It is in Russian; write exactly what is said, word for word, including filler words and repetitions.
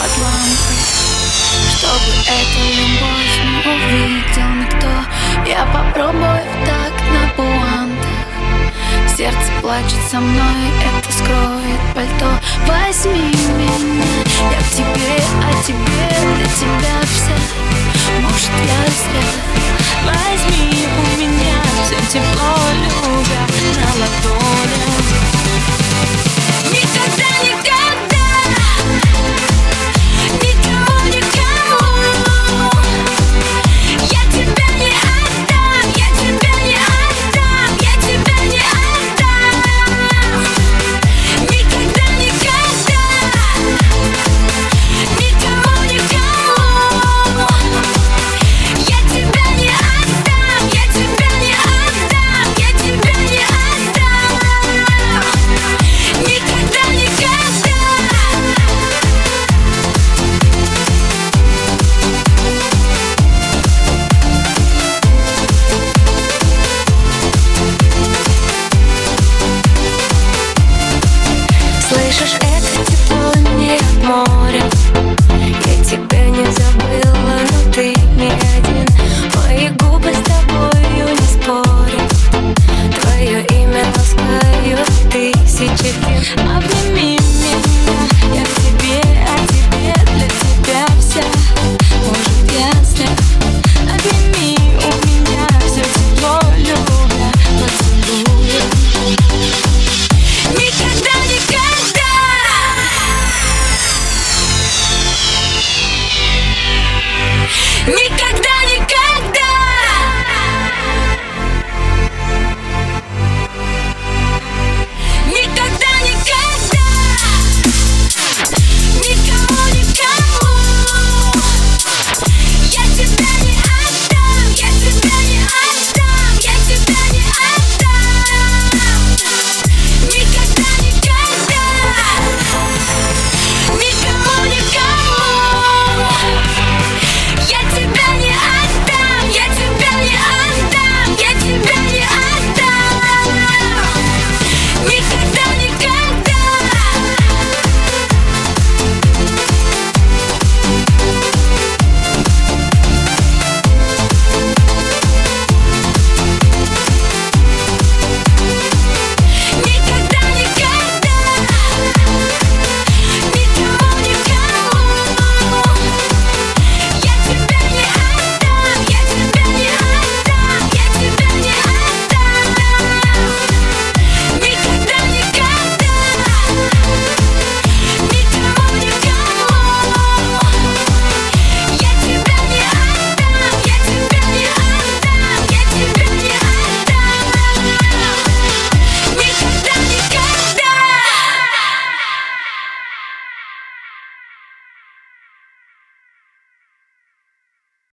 Атланты. Чтобы эту любовь не увидел никто, я попробую так на пуантах. Сердце плачет со мной, это скроет пальто. Возьми меня, я к тебе, а тебе, для тебя вся. Может, я зря. Возьми у меня все тепло, любя на ладонях. Никогда, никогда, никому, никому я тебя не отдам, я тебя не отдам, я тебя не отдам. Никогда, никогда, никому, никому я тебя не отдам, я тебя не отдам, я тебя не отдам. Никогда, никогда. Слышишь, это тепло не от моря. Я тебя не забыла, но ты не один. Мои губы с тобою не спорят. Твое имя ласкают тысячи. Обними